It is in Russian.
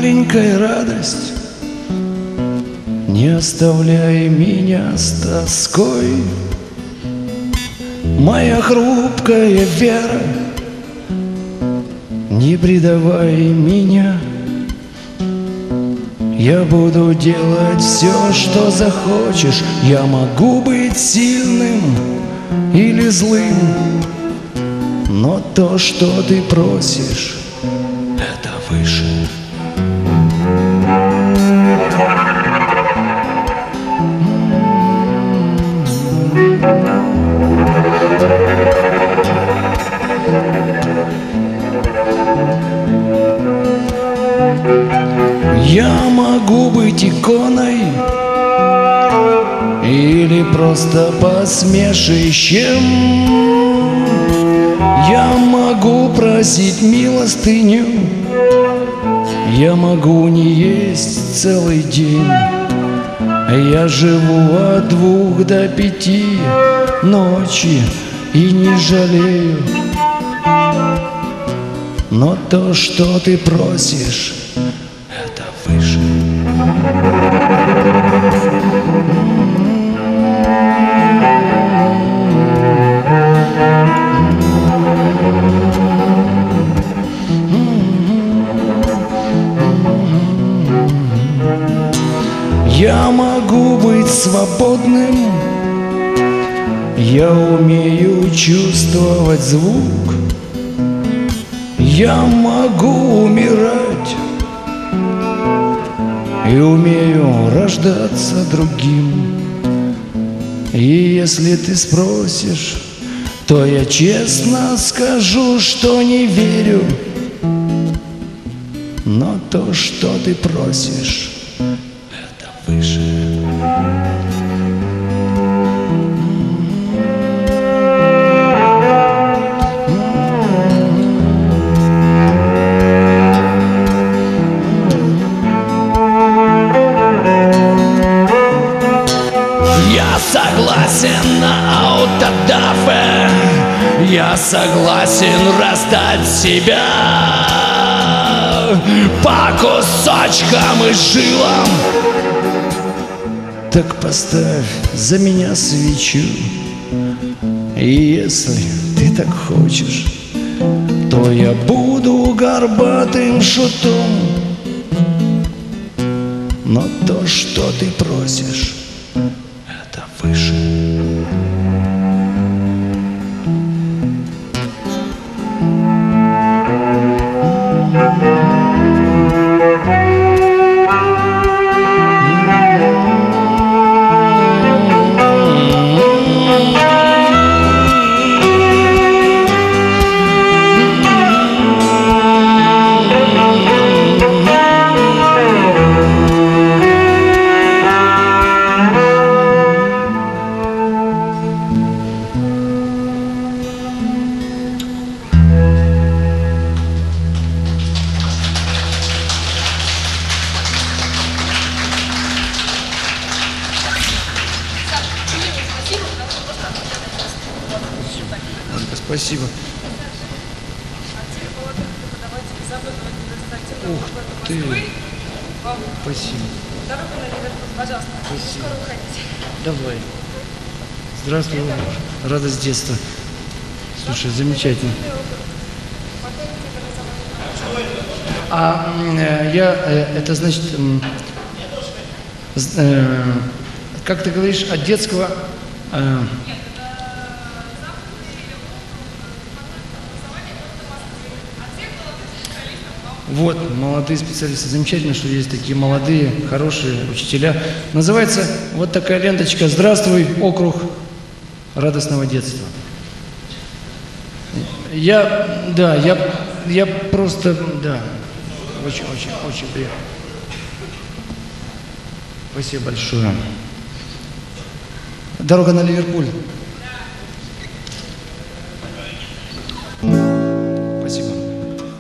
маленькая радость, не оставляй меня с тоской. Моя хрупкая вера, не предавай меня. Я буду делать все, что захочешь. Я могу быть сильным или злым, но то, что ты просишь, это выше. Я могу быть иконой или просто посмешищем. Я могу просить милостыню, я могу не есть целый день. Я живу от 2 до 5 ночи и не жалею. Но то, что ты просишь, это выше. Я могу быть свободным, я умею чувствовать звук. Я могу умирать и умею рождаться другим. И если ты спросишь, то я честно скажу, что не верю. Но то, что ты просишь, это выше. Согласен на аутодафе, я согласен раздать себя по кусочкам и жилам. Так поставь за меня свечу, и если ты так хочешь, то я буду горбатым шутом. Но то, что ты просишь, это выше. Спасибо. Ух ты. Спасибо. Пожалуйста. Спасибо. Скоро уходите. Давай. Здравствуй. Радость детства. Слушай, замечательно. Это значит, как ты говоришь, от детского... Вот, молодые специалисты. Замечательно, что есть такие молодые, хорошие учителя. Называется вот такая ленточка «Здравствуй, округ радостного детства». Я просто, очень приятно. Спасибо большое. Дорога на Ливерпуль.